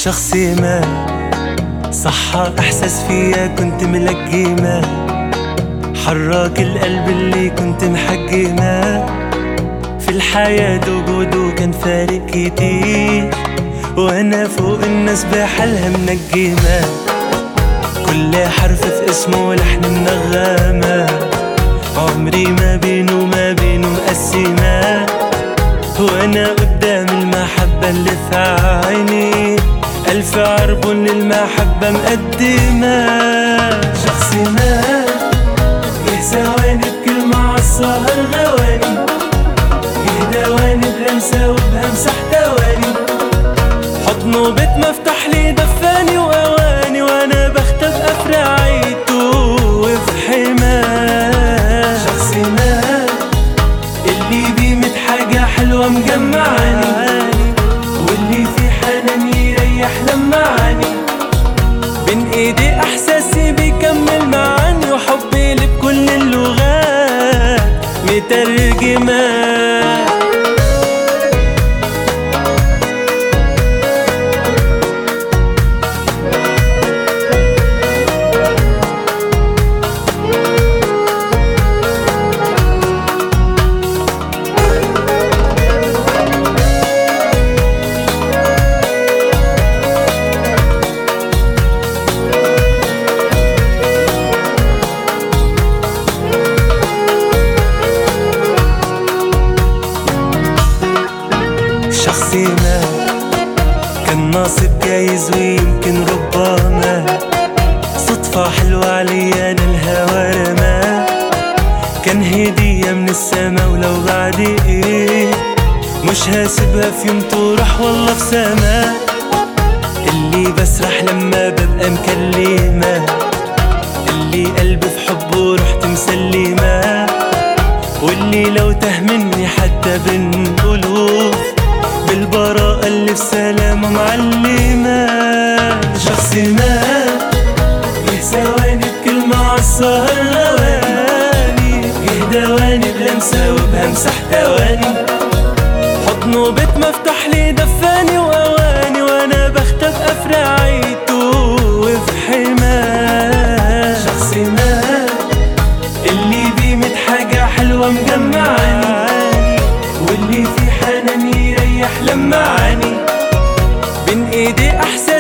شخصي ما صحى احساس فيا كنت ملقيمه، حراك القلب اللي كنت محجمه. في الحياة وجوده كان فارق كتير، وانا فوق الناس بحالها منجمه. كل حرف في اسمه لحن منغمه، عمري ما بينه وما بينه مقسمه. وانا قدام المحبة اللي في عيني ألف عربون للمحبة مقدمة. شخصي ما يه ثواني بكلمة عالسهر غواني، يه دواني بلمسة وبهمسة حتواني. حضنه بيت مفتح لي دفاني وأواني، وأنا بختب أفراعيته وفي حماه. شخصي ما اللي بيمت حاجة حلوة مجمعاني، واللي في حنان يريح لمعاني. بين ايدي احساسي بيكمل معاني، وحبي لي بكل اللغات مترجمة. شخصي ما كان ناصب جايز ويمكن ربما صدفة حلوة عليا انا الهوى رما. كان هدية من السما ولو بعد ايه مش هسيبها في يوم تروح والله في سما. اللي بسرح لما ببقى مكلمة، اللي قلبي في حبه رحت مسلمة، واللي لو تاه مني حتى بالقلوب بالبراءة اللي في سلامة معلمة. شخصي ما يه ثواني بكلمة عالسهر غواني، يه دواني بلمسة وبهمسة حتواني. حضنه بيت مفتح لي دفاني وأواني، وأنا بختب أفراعيته وفي حماه. شخصي ما اللي بيمت حاجة حلوة مجمعاني، واللي في حنان يريح لمعاني. بين ايدي احساس